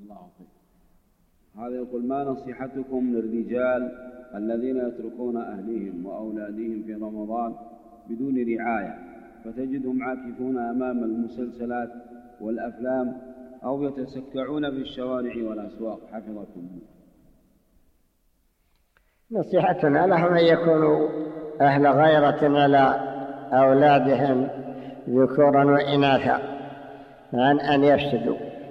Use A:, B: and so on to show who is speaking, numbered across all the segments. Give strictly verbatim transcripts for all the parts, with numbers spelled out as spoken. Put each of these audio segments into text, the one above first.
A: الله خير. هذا يقول: ما نصيحتكم للرجال الذين يتركون أهلهم وأولادهم في رمضان بدون رعاية، فتجدهم عاكفون أمام المسلسلات والأفلام أو يتسكعون في الشوارع والأسواق حفظكم الله؟
B: نصيحتنا لهم أن يكونوا أهل غيرة على أولادهم ذكورا وإناثا عن أن يفسدوا.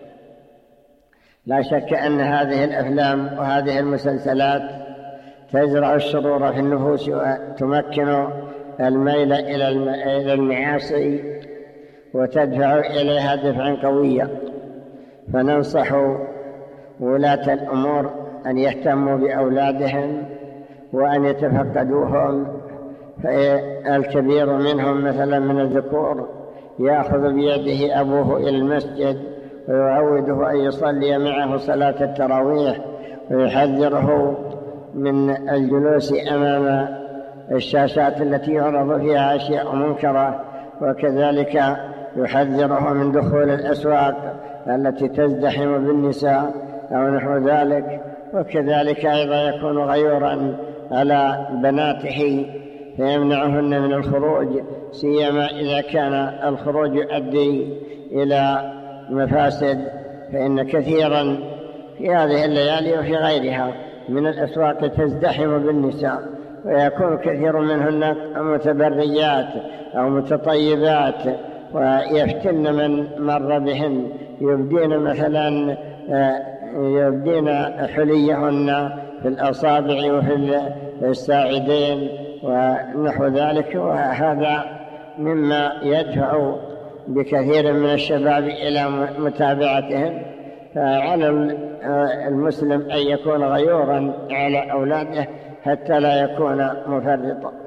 B: لا شك أن هذه الأفلام وهذه المسلسلات تزرع الشرور في النفوس وتمكن الميل إلى المعاصي وتدفع إليها دفعا قويا. فننصح ولاة الأمور أن يهتموا بأولادهم وأن يتفقدوهم. فالكبير منهم مثلا من الذكور يأخذ بيده أبوه إلى المسجد ويعوده أن يصلي معه صلاة التراويح، ويحذره من الجلوس أمام الشاشات التي يعرض فيها أشياء منكرة، وكذلك يحذره من دخول الأسواق التي تزدحم بالنساء أو نحو ذلك. وكذلك أيضا يكون غيورا على بناته فيمنعهن من الخروج، سيما إذا كان الخروج يؤدي إلى مفاسد. فإن كثيرا في هذه الليالي وفي غيرها من الأسواق تزدحم بالنساء، ويكون كثير منهن متبرجات أو متطيبات، ويفتن من مر بهن، يبدين مثلا يبدين حليهن في الأصابع وفي الساعدين ونحو ذلك. وهذا مما يدفع بكثير من الشباب إلى متابعتهم. فعلى المسلم أن يكون غيورا على أولاده حتى لا يكون مفرطا.